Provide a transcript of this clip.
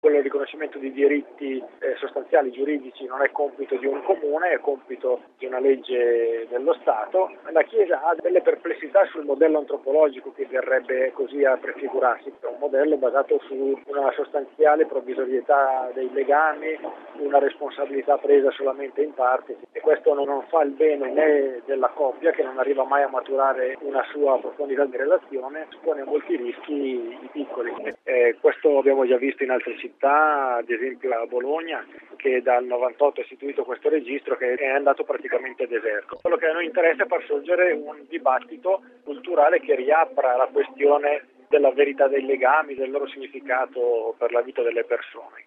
quello riconoscimento di diritti sostanziali giuridici non è compito di un comune, è compito di una legge dello Stato. La Chiesa ha delle perplessità sul modello antropologico che verrebbe così a prefigurarsi, un modello basato su una sostanziale provvisorietà dei legami, una responsabilità presa solamente in parte, e questo non fa il bene né della coppia, che non arriva mai a maturare una sua profondità di relazione, pone molti rischi i piccoli. Questo abbiamo già visto in altre città, ad esempio a Bologna, che dal 98 ha istituito questo registro che è andato praticamente deserto. Quello che a noi interessa è far sorgere un dibattito culturale che riapra la questione della verità dei legami, del loro significato per la vita delle persone.